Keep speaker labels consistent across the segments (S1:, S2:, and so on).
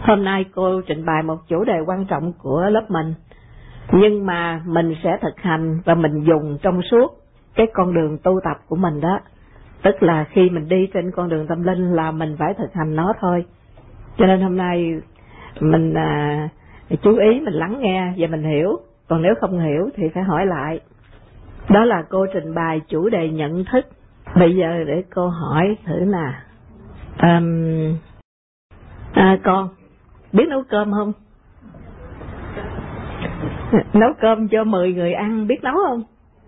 S1: Hôm nay cô trình bày một chủ đề quan trọng của lớp mình, nhưng mà mình sẽ thực hành và mình dùng trong suốt cái con đường tu tập của mình đó. Tức là khi mình đi trên con đường tâm linh là mình phải thực hành nó thôi. Cho nên hôm nay mình chú ý, mình lắng nghe và mình hiểu. Còn nếu không hiểu thì phải hỏi lại. Đó là cô trình bày chủ đề nhận thức. Bây giờ để cô hỏi thử nè. Con biết nấu cơm không? Nấu cơm cho 10 người ăn biết nấu không?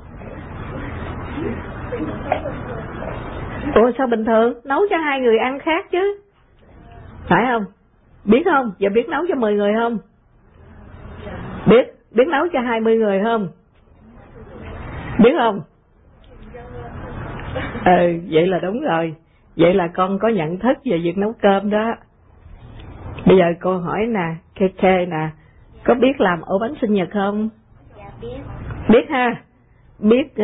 S1: Ủa sao bình thường? Nấu cho 2 người ăn khác chứ. Phải không? Biết không? Giờ biết nấu cho 10 người không? Biết nấu cho 20 người không? Biết không? Vậy là đúng rồi. Vậy là con có nhận thức về việc nấu cơm đó. Bây giờ cô hỏi nè, Keke nè, có biết làm ổ bánh sinh nhật không?
S2: Dạ biết.
S1: Biết ha? Biết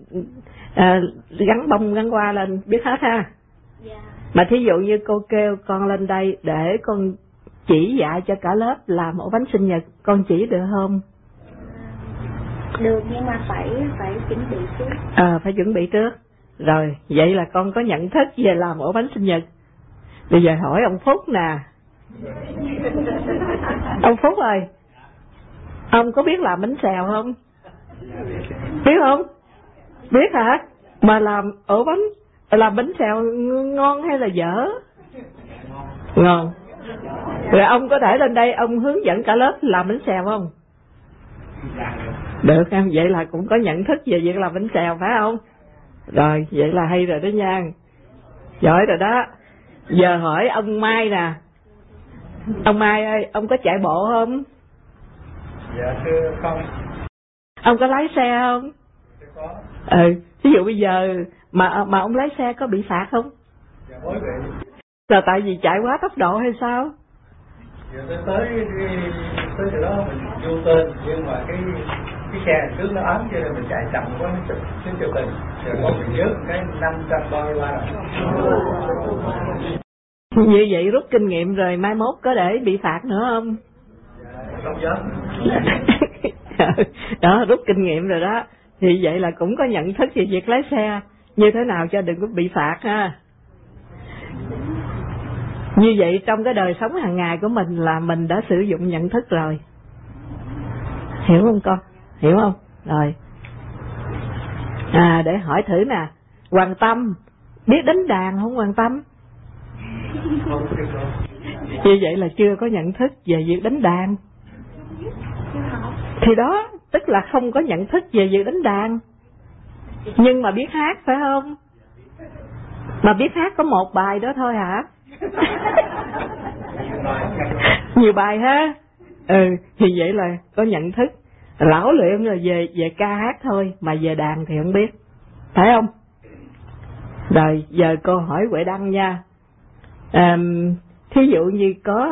S1: gắn bông gắn hoa lên, biết hết ha?
S2: Dạ.
S1: Mà thí dụ như cô kêu con lên đây để con chỉ dạy cho cả lớp làm ổ bánh sinh nhật, con chỉ được không?
S2: Được, nhưng mà phải chuẩn bị trước.
S1: Phải chuẩn bị trước. Rồi, vậy là con có nhận thức về làm ổ bánh sinh nhật. Bây giờ hỏi ông Phúc nè. Ông Phúc ơi, ông có biết làm bánh xèo không? Biết không? Biết hả? Mà làm ổ bánh, làm bánh xèo ngon hay là dở? Ngon. Rồi ông có thể lên đây ông hướng dẫn cả lớp làm bánh xèo không? Được em, vậy là cũng có nhận thức về việc làm bánh xèo phải không? Rồi, vậy là hay rồi đó nha. Giỏi rồi đó. Giờ hỏi ông Mai nè. Ông Mai ơi, ông có chạy bộ không?
S3: Dạ thưa không.
S1: Ông có lái xe không?
S3: Dạ có.
S1: Ví dụ bây giờ mà ông lái xe có bị phạt không?
S3: Dạ mới bị.
S1: Là tại vì chạy quá tốc độ hay sao?
S3: Dạ tới từ đó mình vô tên, nhưng mà cái xe trước nó ấm cho nên mình chạy chậm quá nó chụp tình. Rồi có bị rớt cái 533 đồng.
S1: Như vậy rút kinh nghiệm rồi mai mốt có để bị phạt nữa không?
S3: Dạ, không dám.
S1: Đó, rút kinh nghiệm rồi đó. Thì vậy là cũng có nhận thức về việc lái xe như thế nào cho đừng có bị phạt ha. Như vậy trong cái đời sống hàng ngày của mình là mình đã sử dụng nhận thức rồi. Hiểu không con? Hiểu không? Rồi. Để hỏi thử nè. Hoàng Tâm, biết đánh đàn không Hoàng Tâm? Như vậy là chưa có nhận thức về việc đánh đàn. Thì đó, tức là không có nhận thức về việc đánh đàn. Nhưng mà biết hát phải không? Mà biết hát có một bài đó thôi hả? Nhiều bài ha. Thì vậy là có nhận thức. Lão luyện là về ca hát thôi, mà về đàn thì không biết. Phải không? Rồi giờ cô hỏi Huệ Đăng nha. Thí dụ như có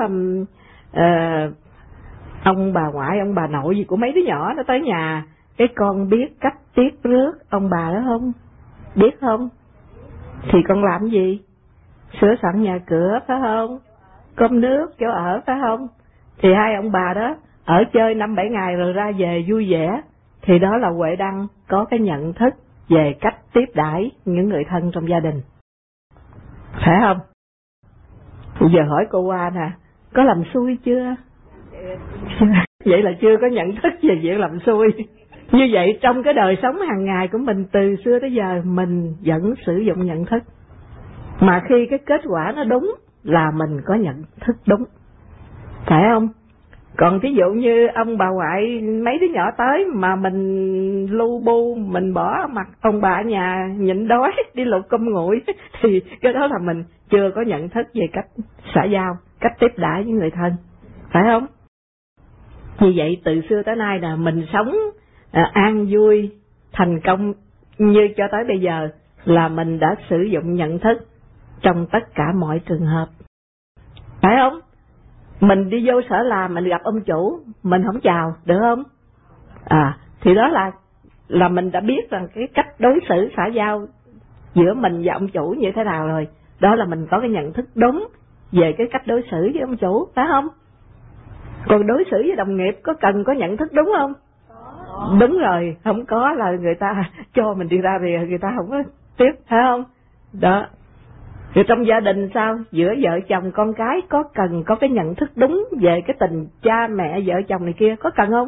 S1: ông bà ngoại, ông bà nội gì của mấy đứa nhỏ nó tới nhà, cái con biết cách tiếp rước ông bà đó không? Biết không? Thì con làm gì? Sửa soạn nhà cửa phải không? Cơm nước, chỗ ở phải không? Thì hai ông bà đó ở chơi 5-7 ngày rồi ra về vui vẻ. Thì đó là Huệ Đăng có cái nhận thức về cách tiếp đãi những người thân trong gia đình. Phải không? Bây giờ hỏi cô Hoa nè, có làm xui chưa? Vậy là chưa có nhận thức về việc làm xui. Như vậy trong cái đời sống hàng ngày của mình từ xưa tới giờ mình vẫn sử dụng nhận thức. Mà khi cái kết quả nó đúng là mình có nhận thức đúng. Phải không? Còn ví dụ như ông bà ngoại mấy đứa nhỏ tới mà mình lu bu, mình bỏ mặt ông bà ở nhà nhịn đói đi lục cơm nguội thì cái đó là mình chưa có nhận thức về cách xã giao, cách tiếp đãi với người thân. Phải không? Như vậy từ xưa tới nay là mình sống an vui, thành công như cho tới bây giờ là mình đã sử dụng nhận thức trong tất cả mọi trường hợp. Phải không? Mình đi vô sở làm, mình gặp ông chủ, mình không chào, được không? Thì đó là mình đã biết rằng cái cách đối xử xã giao giữa mình và ông chủ như thế nào rồi. Đó là mình có cái nhận thức đúng về cái cách đối xử với ông chủ, phải không? Còn đối xử với đồng nghiệp có cần có nhận thức đúng không? Đúng rồi, không có là người ta cho mình đi ra thì người ta không có tiếp, phải không? Đó. Rồi trong gia đình sao? Giữa vợ chồng con cái có cần có cái nhận thức đúng về cái tình cha mẹ vợ chồng này kia, có cần không?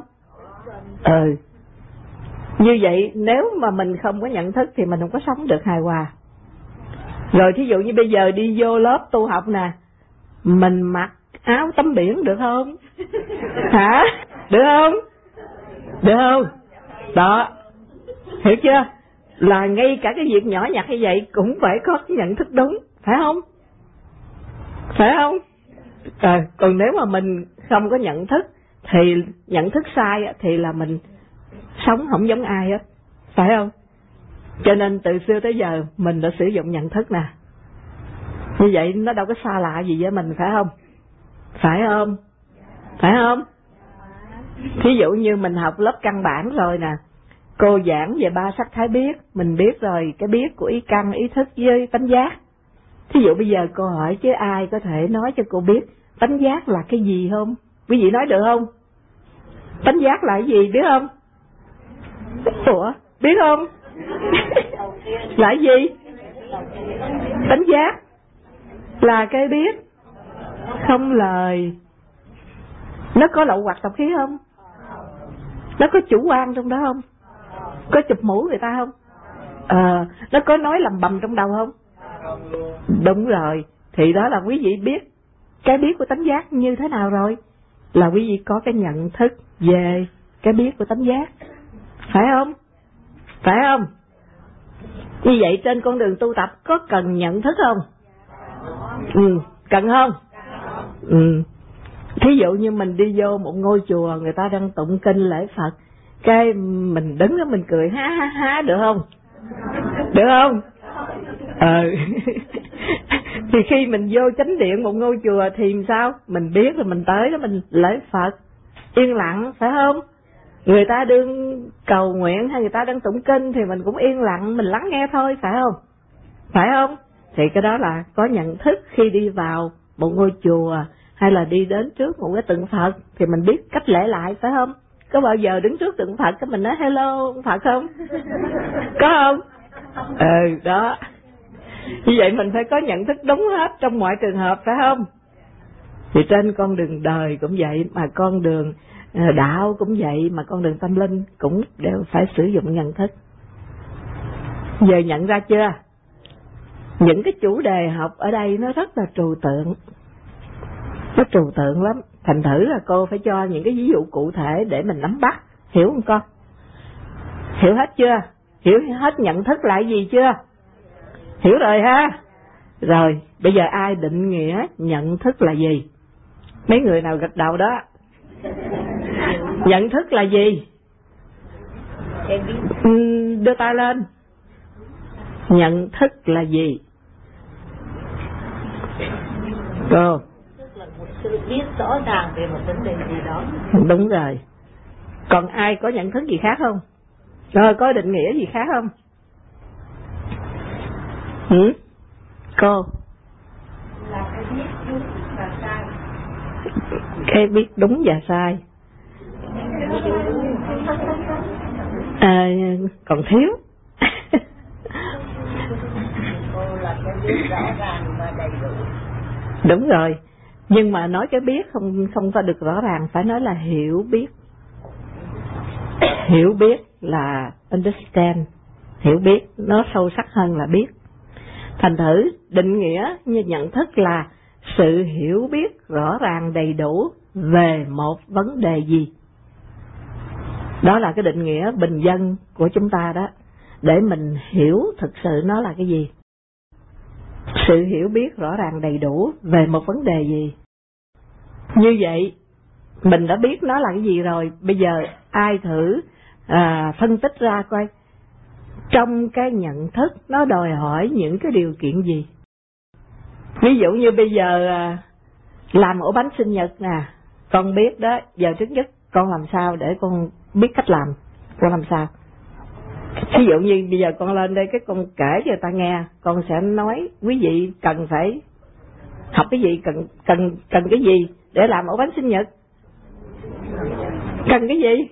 S1: Như vậy nếu mà mình không có nhận thức thì mình không có sống được hài hòa. Rồi thí dụ như bây giờ đi vô lớp tu học nè, mình mặc áo tắm biển được không? Hả? Được không? Được không? Đó, hiểu chưa? Là ngay cả cái việc nhỏ nhặt như vậy cũng phải có cái nhận thức đúng, phải không? Phải không? Còn nếu mà mình không có nhận thức thì nhận thức sai thì là mình sống không giống ai hết, phải không? Cho nên từ xưa tới giờ mình đã sử dụng nhận thức nè, như vậy nó đâu có xa lạ gì với mình, phải không? Phải không? Phải không? Thí dụ như mình học lớp căn bản rồi nè, cô giảng về ba sắc thái biết, mình biết rồi cái biết của ý căn, ý thức với tánh giác. Thí dụ bây giờ cô hỏi chứ ai có thể nói cho cô biết tánh giác là cái gì không? Quý vị nói được không? Tánh giác là cái gì biết không? Ủa, biết không? Là cái gì? Tánh giác là cái biết không lời. Nó có lậu hoặc tập khí không? Nó có chủ quan trong đó không? Có chụp mũ người ta không? Nó có nói lầm bầm trong đầu không? Đúng rồi. Thì đó là quý vị biết cái biết của tánh giác như thế nào rồi? Là quý vị có cái nhận thức về cái biết của tánh giác, phải không? Phải không? Như vậy trên con đường tu tập có cần nhận thức không? Cần không? Thí dụ như mình đi vô một ngôi chùa, người ta đang tụng kinh lễ Phật, cái mình đứng đó mình cười ha ha ha, được không? Được không? Thì khi mình vô chánh điện một ngôi chùa thì sao? Mình biết rồi mình tới đó mình lễ Phật yên lặng, phải không? Người ta đương cầu nguyện hay người ta đang tụng kinh thì mình cũng yên lặng, mình lắng nghe thôi, phải không? Phải không? Thì cái đó là có nhận thức khi đi vào một ngôi chùa hay là đi đến trước một cái tượng Phật thì mình biết cách lễ lại, phải không? Có bao giờ đứng trước tượng Phật cái mình nói hello Phật không? Có không? Đó. Như vậy mình phải có nhận thức đúng hết trong mọi trường hợp, phải không? Thì trên con đường đời cũng vậy, mà con đường đạo cũng vậy, mà con đường tâm linh cũng đều phải sử dụng nhận thức. Giờ nhận ra chưa? Những cái chủ đề học ở đây nó rất là trừu tượng. Nó trừu tượng lắm. Thành thử là cô phải cho những cái ví dụ cụ thể để mình nắm bắt. Hiểu không con? Hiểu hết chưa? Hiểu hết nhận thức là gì chưa? Hiểu rồi ha? Rồi, bây giờ ai định nghĩa nhận thức là gì? Mấy người nào gật đầu đó? Nhận thức là gì? Đưa tay lên. Nhận thức là gì? Cô.
S4: Tức là một sự biết rõ ràng về một vấn đề gì đó.
S1: Đúng rồi. Còn ai có nhận thức gì khác không? Rồi có định nghĩa gì khác không? Cô.
S2: Là cái biết đúng và sai.
S1: Cái biết đúng và sai. Còn thiếu.
S4: Cô là cái biết rõ ràng và đầy đủ.
S1: Đúng rồi. Nhưng mà nói cái biết không phải được rõ ràng, phải nói là hiểu biết. Hiểu biết là understand. Hiểu biết nó sâu sắc hơn là biết. Thành thử định nghĩa như nhận thức là sự hiểu biết rõ ràng đầy đủ về một vấn đề gì. Đó là cái định nghĩa bình dân của chúng ta đó, để mình hiểu thực sự nó là cái gì. Sự hiểu biết rõ ràng đầy đủ về một vấn đề gì. Như vậy mình đã biết nó là cái gì rồi. Bây giờ ai thử phân tích ra coi trong cái nhận thức nó đòi hỏi những cái điều kiện gì. Ví dụ như bây giờ làm ổ bánh sinh nhật nè, con biết đó, giờ trước nhất con làm sao để con biết cách làm, con làm sao? Ví dụ như bây giờ con lên đây cái con kể cho người ta nghe, con sẽ nói quý vị cần phải Học cái gì? Cần cái gì để làm ổ bánh sinh nhật? Cần cái gì?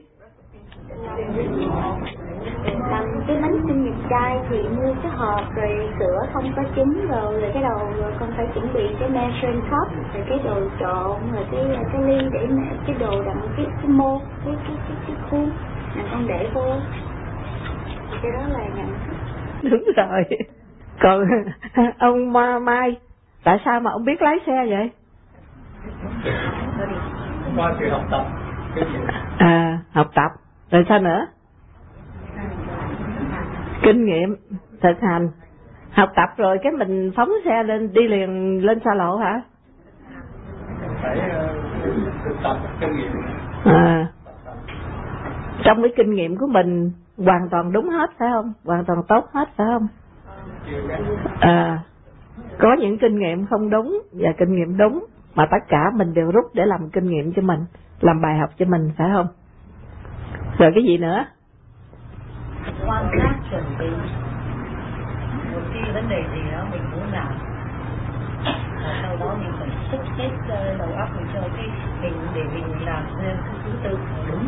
S2: Làm cái bánh sinh nhật trai thì mua cái hộp rồi sữa không có trứng rồi cái đầu rồi con phải chuẩn bị cái measuring cup rồi cái đồ trộn rồi cái ly để cái đồ đựng cái mô cái khuôn là con để vô. Cái đó là nhận thức.
S1: Đúng rồi. Còn ông Mai, tại sao mà ông biết lái xe vậy?
S3: Qua sự học tập.
S1: Học tập. Rồi sao nữa? Kinh nghiệm, thực hành. Học tập rồi cái mình phóng xe lên, đi liền lên xa lộ hả?
S3: Phải thực tập kinh nghiệm.
S1: Trong cái kinh nghiệm của mình hoàn toàn đúng hết phải không? Hoàn toàn tốt hết phải không? Có những kinh nghiệm không đúng và kinh nghiệm đúng, mà tất cả mình đều rút để làm kinh nghiệm cho mình, làm bài học cho mình phải không? Rồi cái gì nữa?
S4: Quan sát chuẩn bị một khi vấn đề gì đó mình muốn làm, và sau đó mình phải sắp xếp đầu óc mình cho cái mình để mình làm theo cái thứ tự đúng.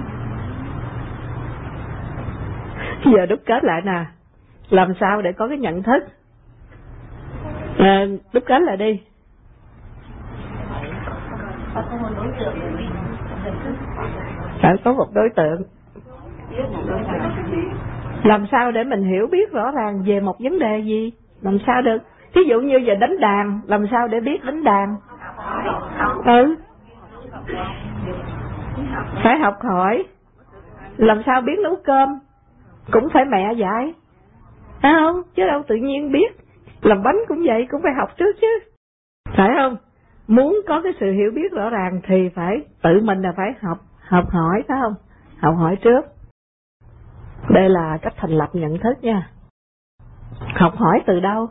S1: Giờ đúc kết lại nè, làm sao để có cái nhận thức? Đúc kết lại đi.
S4: Phải có một đối tượng của mình,
S1: Phải có một đối tượng. Làm sao để mình hiểu biết rõ ràng về một vấn đề gì? Làm sao được? Ví dụ như giờ đánh đàn, làm sao để biết đánh đàn? Phải học hỏi. Làm sao biết nấu cơm? Cũng phải mẹ dạy. Phải không? Chứ đâu tự nhiên biết. Làm bánh cũng vậy, cũng phải học trước chứ. Phải không? Muốn có cái sự hiểu biết rõ ràng thì phải tự mình là phải học hỏi, phải không? Học hỏi trước. Đây là cách thành lập nhận thức nha. Học hỏi từ đâu?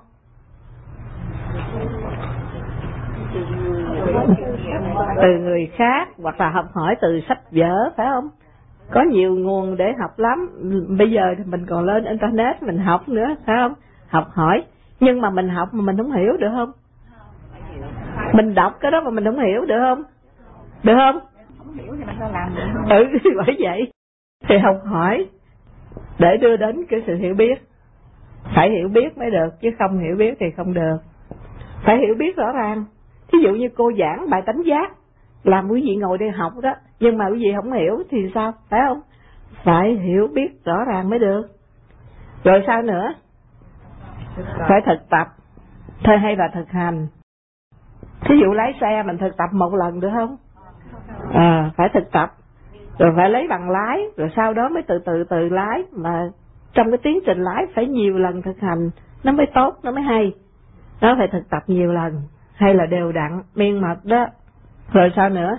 S1: Từ người khác, hoặc là học hỏi từ sách vở, phải không? Có nhiều nguồn để học lắm. Bây giờ thì mình còn lên internet mình học nữa, phải không? Học hỏi. Nhưng mà mình học mà mình không hiểu được không? Mình đọc cái đó mà mình không hiểu được không? Được không?
S2: Không hiểu thì mình sao làm được?
S1: Bởi vậy thì học hỏi để đưa đến cái sự hiểu biết. Phải hiểu biết mới được, chứ không hiểu biết thì không được. Phải hiểu biết rõ ràng. Thí dụ như cô giảng bài tánh giác, làm quý vị ngồi đây học đó, nhưng mà quý vị không hiểu thì sao, phải không? Phải hiểu biết rõ ràng mới được. Rồi sao nữa? Phải thực tập, hay là thực hành. Thí dụ lái xe mình thực tập một lần được không? Phải thực tập. Rồi phải lấy bằng lái, rồi sau đó mới từ lái. Mà trong cái tiến trình lái phải nhiều lần thực hành nó mới tốt, nó mới hay. Nó phải thực tập nhiều lần, hay là đều đặn, miên mật đó. Rồi sao nữa?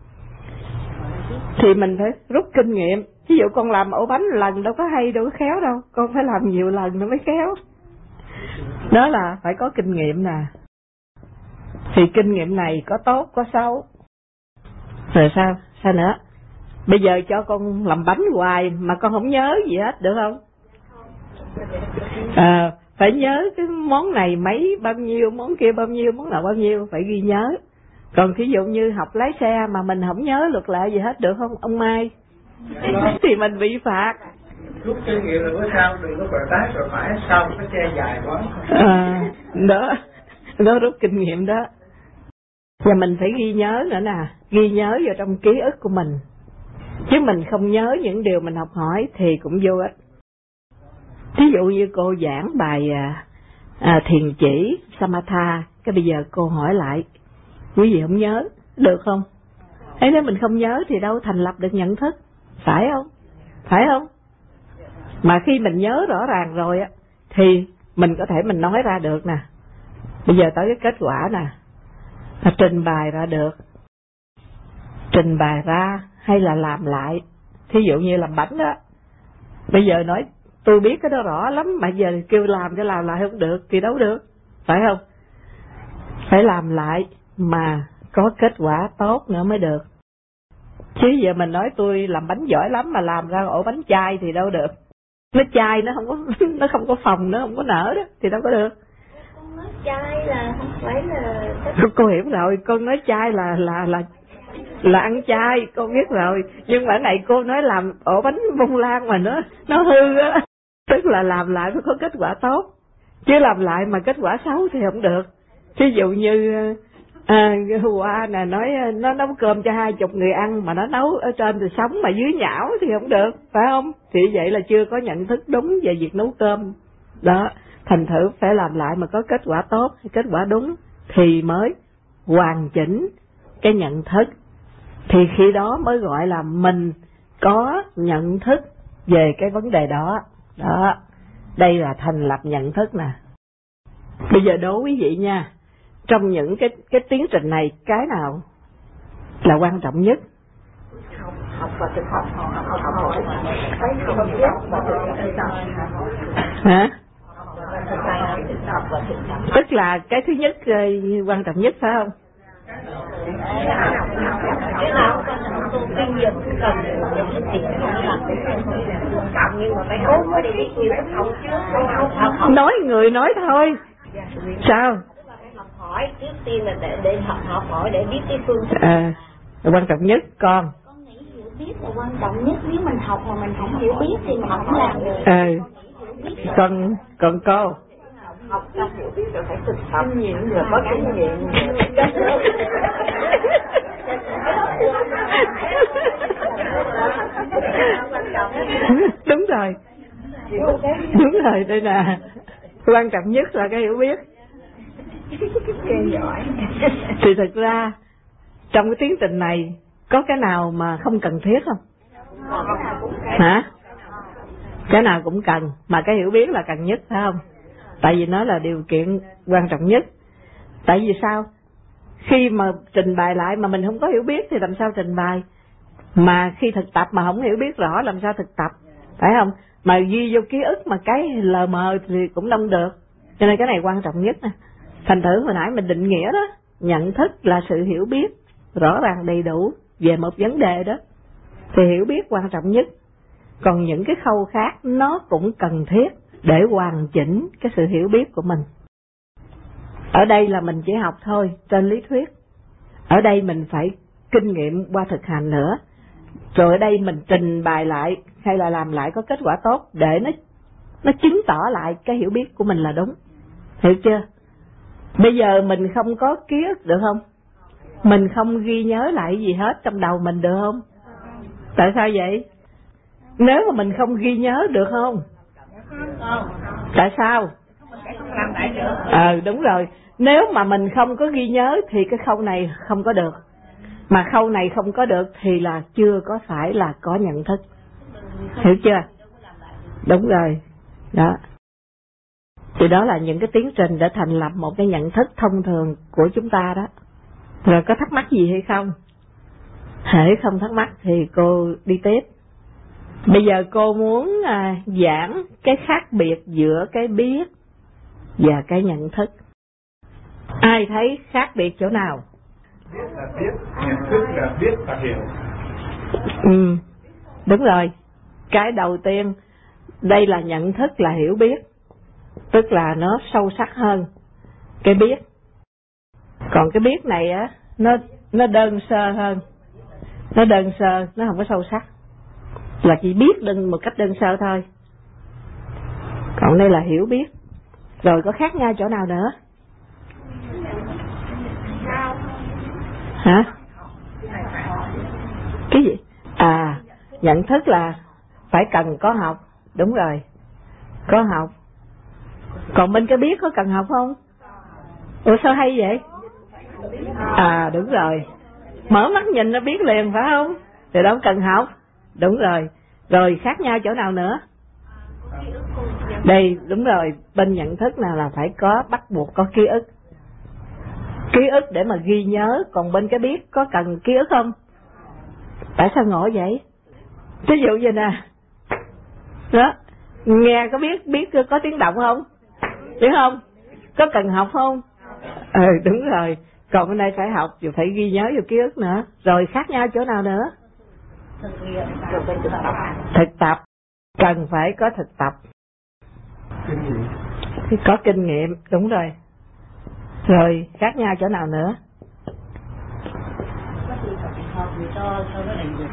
S1: Thì mình phải rút kinh nghiệm. Ví dụ con làm ổ bánh lần đâu có hay, đâu có khéo đâu. Con phải làm nhiều lần nó mới khéo. Đó là phải có kinh nghiệm nè. Thì kinh nghiệm này có tốt, có xấu. Rồi sao? Sao nữa? Bây giờ cho con làm bánh hoài mà con không nhớ gì hết, được không? Phải nhớ cái món này bao nhiêu, món kia bao nhiêu, món nào bao nhiêu, phải ghi nhớ. Còn ví dụ như học lái xe mà mình không nhớ luật lệ gì hết, được không ông Mai? Thì mình bị phạt.
S3: Rút kinh nghiệm là bữa sau đừng có bờ trái bờ phải, sau cái xe dài quá.
S1: Đó rút kinh nghiệm đó. Và mình phải ghi nhớ nữa nè, ghi nhớ vào trong ký ức của mình. Chứ mình không nhớ những điều mình học hỏi thì cũng vô ích. Ví dụ như cô giảng bài thiền chỉ Samatha, cái bây giờ cô hỏi lại, quý vị không nhớ, được không? Thế nếu mình không nhớ thì đâu thành lập được nhận thức, phải không? Phải không? Mà khi mình nhớ rõ ràng rồi á, thì mình có thể mình nói ra được nè. Bây giờ tới cái kết quả nè, trình bày ra được. Trình bày ra hay là làm lại. Thí dụ như làm bánh đó, bây giờ nói tôi biết cái đó rõ lắm, mà giờ kêu làm cái làm lại không được thì đâu được, phải không? Phải làm lại mà có kết quả tốt nữa mới được. Chứ giờ mình nói tôi làm bánh giỏi lắm mà làm ra ổ bánh chai thì đâu được. Nó chai nó không có phòng, nó không có nở đó thì đâu có được.
S2: Con nói chai là không Lấy là
S1: Cô hiểu rồi, con nói chay là ăn chay, con biết rồi. Nhưng mà này cô nói làm ổ bánh bông lan mà nó hư á, tức là làm lại mới có kết quả tốt, chứ làm lại mà kết quả xấu thì không được. Ví dụ như Hoa nè nói nó nấu cơm cho 20 người ăn mà nó nấu ở trên thì sống mà dưới nhão thì không được, phải không? Thì vậy là chưa có nhận thức đúng về việc nấu cơm đó. Thành thử phải làm lại mà có kết quả tốt, kết quả đúng thì mới hoàn chỉnh cái nhận thức, thì khi đó mới gọi là mình có nhận thức về cái vấn đề đó. Đó, đây là thành lập nhận thức nè. Bây giờ đố quý vị nha, trong những cái tiến trình này cái nào là quan trọng nhất?
S4: Học và thực tập.
S1: Hả? Tức là cái thứ nhất quan trọng nhất, phải không?
S4: Cái nào tôi kinh nghiệm cần thì nhưng mà phải học để biết nhiều học.
S1: Nói người nói thôi. Sao?
S4: Học hỏi trước tiên là để học hỏi để biết cái phương thức.
S1: Quan trọng nhất con
S2: nghĩ hiểu biết là quan trọng nhất. Nếu mình học mà mình không hiểu biết thì mình không làm được.
S1: Còn cô
S4: học xong hiểu biết rồi phải thực tập rồi có kinh nghiệm.
S1: Đúng rồi, đây nè, quan trọng nhất là cái hiểu biết. Thì thực ra trong cái tiến trình này có cái nào mà không cần thiết không? Hả? Cái nào cũng cần, mà cái hiểu biết là cần nhất, phải không? Tại vì nó là điều kiện quan trọng nhất. Tại vì sao? Khi mà trình bày lại mà mình không có hiểu biết thì làm sao trình bày? Mà khi thực tập mà không hiểu biết rõ làm sao thực tập, phải không? Mà ghi vô ký ức mà cái lờ mờ thì cũng không được. Cho nên cái này quan trọng nhất nè. Thành thử hồi nãy mình định nghĩa đó, nhận thức là sự hiểu biết rõ ràng đầy đủ về một vấn đề đó, thì hiểu biết quan trọng nhất. Còn những cái khâu khác nó cũng cần thiết để hoàn chỉnh cái sự hiểu biết của mình. Ở đây là mình chỉ học thôi, trên lý thuyết. Ở đây mình phải kinh nghiệm qua thực hành nữa. Rồi ở đây mình trình bày lại hay là làm lại có kết quả tốt để nó chứng tỏ lại cái hiểu biết của mình là đúng. Hiểu chưa? Bây giờ mình không có ký ức được không? Mình không ghi nhớ lại gì hết trong đầu mình được không? Tại sao vậy? Nếu mà mình không ghi nhớ được không? Tại sao? Đúng rồi. Nếu mà mình không có ghi nhớ thì cái khâu này không có được. Mà khâu này không có được thì là chưa có phải là có nhận thức. Hiểu chưa? Đúng rồi. Đó. Thì đó là những cái tiến trình để thành lập một cái nhận thức thông thường của chúng ta đó. Rồi có thắc mắc gì hay không? Hễ không thắc mắc thì cô đi tiếp. Bây giờ cô muốn giảng cái khác biệt giữa cái biết và cái nhận thức. Ai thấy khác biệt chỗ nào?
S3: Biết là biết, nhận thức là biết và hiểu.
S1: Đúng rồi. Cái đầu tiên, đây là nhận thức là hiểu biết, tức là nó sâu sắc hơn cái biết. Còn cái biết này á, nó đơn sơ hơn. Nó đơn sơ, nó không có sâu sắc. Là chỉ biết một cách đơn sơ thôi. Còn đây là hiểu biết. Rồi có khác nhau chỗ nào nữa? Hả? Cái gì? Nhận thức là phải cần có học. Đúng rồi, có học. Còn bên cái biết có cần học không? Ủa sao hay vậy? Đúng rồi, mở mắt nhìn nó biết liền, phải không? Thì đâu cần học. Đúng rồi. Rồi khác nhau chỗ nào nữa? Đây, đúng rồi, bên nhận thức nào là phải có, bắt buộc có ký ức. Ký ức để mà ghi nhớ. Còn bên cái biết có cần ký ức không? Tại sao ngộ vậy? Ví dụ vậy nè. Đó, nghe có biết có tiếng động không? Hiểu không? Có cần học không? Đúng rồi. Còn bên đây phải học, rồi phải ghi nhớ vô ký ức nữa. Rồi khác nhau chỗ nào nữa? Thực tập. Cần phải có thực tập. Có kinh nghiệm, đúng rồi. Rồi khác nhau chỗ nào nữa?
S4: Hợp thì cho nó đầy đủ.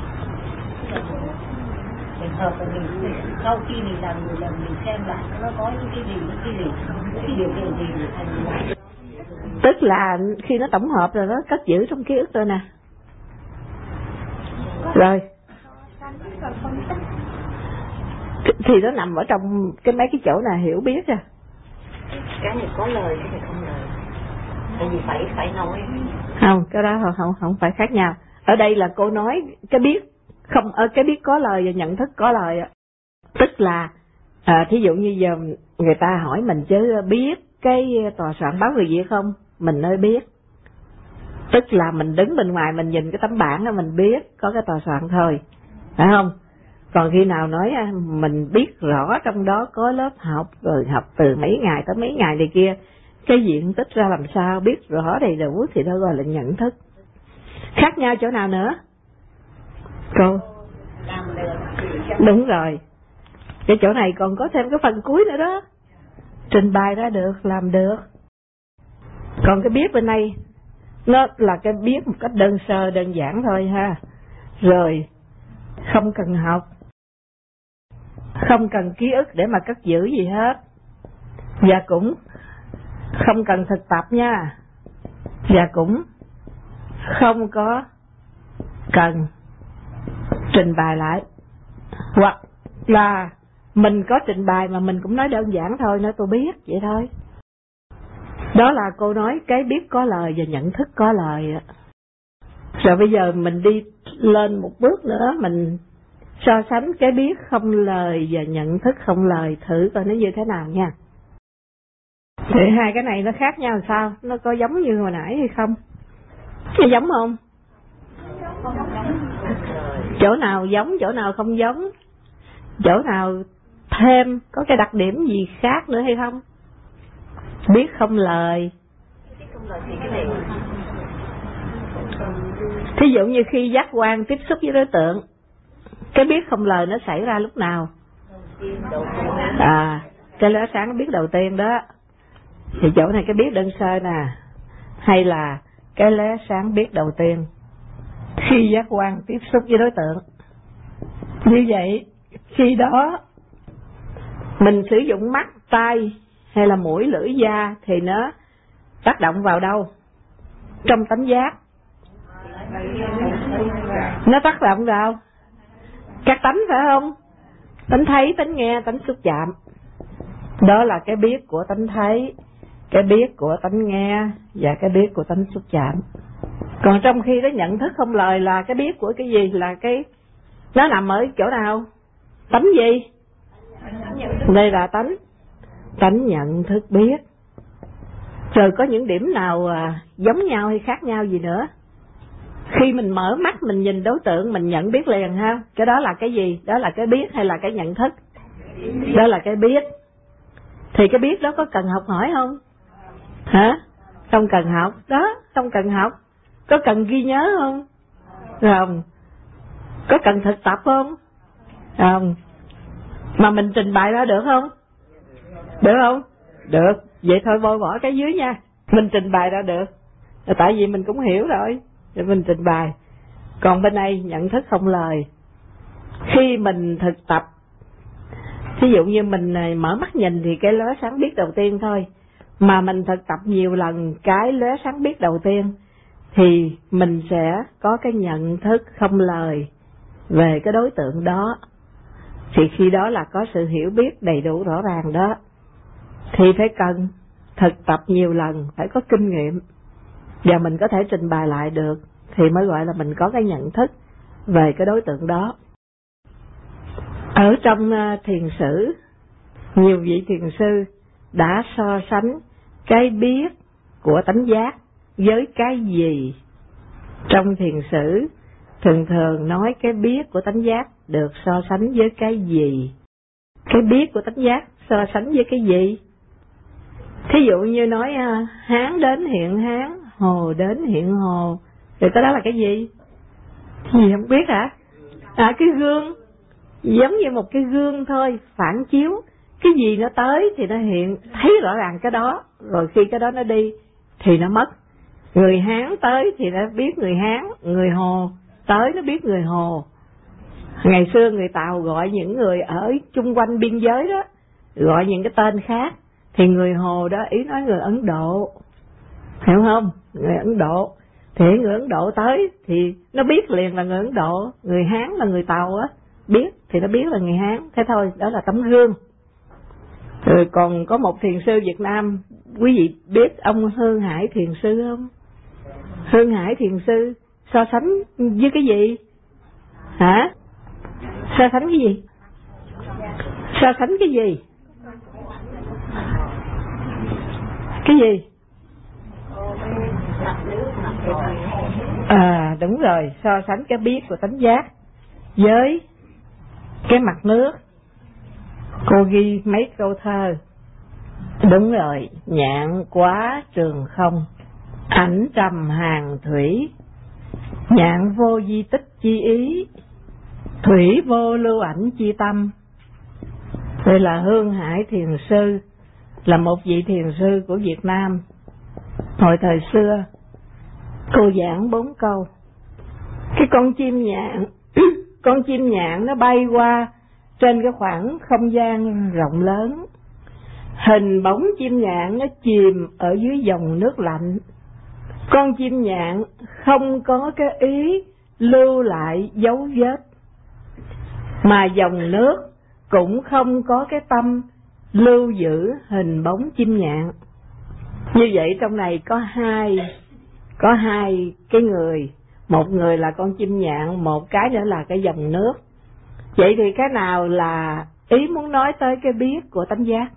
S4: Mình hợp và mình sau khi mình làm nhiều lần mình xem lại nó có những cái gì, cái điều kiện gì để thành lại.
S1: Tức là khi nó tổng hợp rồi nó cất giữ trong ký ức rồi nè. Rồi thì nó nằm ở trong mấy cái chỗ nào hiểu biết à.
S4: Cái này có lời, cái này không lời. Tại vì phải nói.
S1: Không, cái đó không phải khác nhau. Ở đây là cô nói cái biết không, ở cái biết có lời và nhận thức có lời ạ. Tức là thí dụ như giờ người ta hỏi mình chứ biết cái tòa soạn báo người Việt không, mình nói biết. Tức là mình đứng bên ngoài mình nhìn cái tấm bảng đó mình biết có cái tòa soạn thôi, phải không? Còn khi nào nói mình biết rõ trong đó có lớp học, rồi học từ mấy ngày tới mấy ngày này kia, cái diện tích ra làm sao, biết rõ đầy đủ thì đó gọi là nhận thức. Khác nhau chỗ nào nữa? Cô? Đúng rồi. Cái chỗ này còn có thêm cái phần cuối nữa đó. Trình bày ra được, làm được. Còn cái biết bên này nó là cái biết một cách đơn sơ, đơn giản thôi ha. Rồi không cần học, không cần ký ức để mà cất giữ gì hết, và cũng không cần thực tập nha, và cũng không có cần trình bày lại, hoặc là mình có trình bày mà mình cũng nói đơn giản thôi, nói tôi biết vậy thôi. Đó là cô nói cái biết có lời và nhận thức có lời. Rồi bây giờ mình đi lên một bước nữa, mình so sánh cái biết không lời và nhận thức không lời, thử coi nó như thế nào nha. Thì hai cái này nó khác nhau sao? Nó có giống như hồi nãy hay không? Nó giống không? Chỗ nào giống, chỗ nào không giống? Chỗ nào thêm có cái đặc điểm gì khác nữa hay không? Biết không lời. Thí dụ như khi giác quan tiếp xúc với đối tượng, cái biết không lời nó xảy ra lúc nào? Cái lóe sáng nó biết đầu tiên đó. Thì chỗ này cái biết đơn sơ nè, hay là cái lóe sáng biết đầu tiên khi giác quan tiếp xúc với đối tượng. Như vậy khi đó mình sử dụng mắt, tai hay là mũi, lưỡi, da thì nó tác động vào đâu? Trong tánh giác. Nó tác động vào các tánh, phải không? Tánh thấy, tánh nghe, tánh xúc chạm. Đó là cái biết của tánh thấy, cái biết của tánh nghe và cái biết của tánh xúc chạm. Còn trong khi cái nhận thức không lời là cái biết của cái gì? Là cái nó nằm ở chỗ nào? Tánh gì? Đây là tánh nhận thức biết. Rồi có những điểm nào giống nhau hay khác nhau gì nữa? Khi mình mở mắt mình nhìn đối tượng mình nhận biết liền ha. Cái đó là cái gì? Đó là cái biết hay là cái nhận thức? Đó là cái biết. Thì cái biết đó có cần học hỏi không? Hả? Không cần học. Đó, không cần học. Có cần ghi nhớ không? Không. Có cần thực tập không? Không. Mà mình trình bày ra được không? Được không? Được. Vậy thôi bôi bỏ cái dưới nha. Mình trình bày ra được. Tại vì mình cũng hiểu rồi. Để mình trình bày. Còn bên đây nhận thức không lời. Khi mình thực tập, ví dụ như mình mở mắt nhìn thì cái lóe sáng biết đầu tiên thôi. Mà mình thực tập nhiều lần cái lóe sáng biết đầu tiên thì mình sẽ có cái nhận thức không lời về cái đối tượng đó. Thì khi đó là có sự hiểu biết đầy đủ rõ ràng đó. Thì phải cần thực tập nhiều lần, phải có kinh nghiệm và mình có thể trình bày lại được thì mới gọi là mình có cái nhận thức về cái đối tượng đó. Ở trong thiền sử, nhiều vị thiền sư đã so sánh cái biết của tánh giác với cái gì. Trong thiền sử thường thường nói cái biết của tánh giác được so sánh với cái gì? Cái biết của tánh giác so sánh với cái gì? Thí dụ như nói Hán đến hiện Hán, Hồ đến hiện Hồ, thì cái đó là cái gì? Gì không biết hả? Cái gương, giống như một cái gương thôi, phản chiếu. Cái gì nó tới thì nó hiện, thấy rõ ràng cái đó. Rồi khi cái đó nó đi thì nó mất. Người Hán tới thì nó biết người Hán, người Hồ tới nó biết người Hồ. Ngày xưa người Tàu gọi những người ở chung quanh biên giới đó, gọi những cái tên khác, thì người Hồ đó ý nói người Ấn Độ, hiểu không? Người Ấn Độ thì người Ấn Độ tới thì nó biết liền là người Ấn Độ, người Hán là người Tàu á, biết thì nó biết là người Hán, thế thôi, đó là tấm gương. Rồi còn có một thiền sư Việt Nam, quý vị biết ông Hương Hải thiền sư không? Hương Hải thiền sư so sánh với cái gì? Hả? So sánh cái gì? So sánh cái gì? Cái gì? Đúng rồi, so sánh cái biết của tánh giác với cái mặt nước. Cô ghi mấy câu thơ. Đúng rồi, nhạn quá trường không, ảnh trầm hàng thủy, nhạn vô di tích chi ý, thủy vô lưu ảnh chi tâm. Đây là Hương Hải thiền sư, là một vị thiền sư của Việt Nam. Hồi thời xưa cô giảng 4 câu. Cái con chim nhạn con chim nhạn nó bay qua trên cái khoảng không gian rộng lớn. Hình bóng chim nhạn nó chìm ở dưới dòng nước lạnh. Con chim nhạn không có cái ý lưu lại dấu vết, mà dòng nước cũng không có cái tâm lưu giữ hình bóng chim nhạn. Như vậy trong này có hai cái người, một người là con chim nhạn, một cái nữa là cái dòng nước. Vậy thì cái nào là ý muốn nói tới cái biết của tánh giác?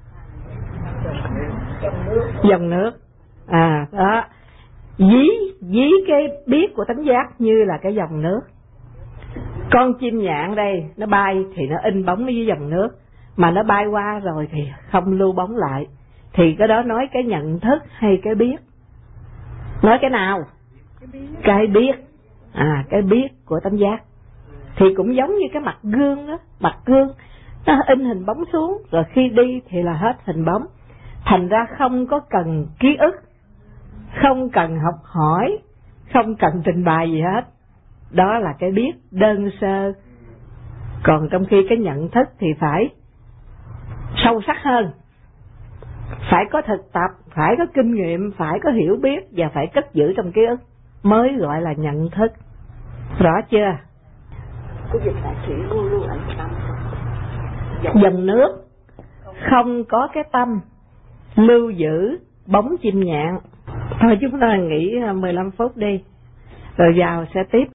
S1: Dòng nước. Đó. Dí cái biết của tánh giác như là cái dòng nước. Con chim nhạn đây nó bay thì nó in bóng ở dưới dòng nước, mà nó bay qua rồi thì không lưu bóng lại. Thì cái đó nói cái nhận thức hay cái biết? Nói cái nào? Cái biết. Cái biết của tánh giác. Thì cũng giống như cái mặt gương đó. Mặt gương nó in hình bóng xuống, rồi khi đi thì là hết hình bóng. Thành ra không có cần ký ức, không cần học hỏi, không cần trình bày gì hết. Đó là cái biết đơn sơ. Còn trong khi cái nhận thức thì phải sâu sắc hơn, phải có thực tập, phải có kinh nghiệm, phải có hiểu biết và phải cất giữ trong ký ức mới gọi là nhận thức. Rõ chưa?
S5: Có dịch lại thủy vô lưu ảnh tâm.
S1: Dòng nước không có cái tâm lưu giữ bóng chim nhạn. Thôi chúng ta nghỉ 15 phút đi, rồi vào sẽ tiếp.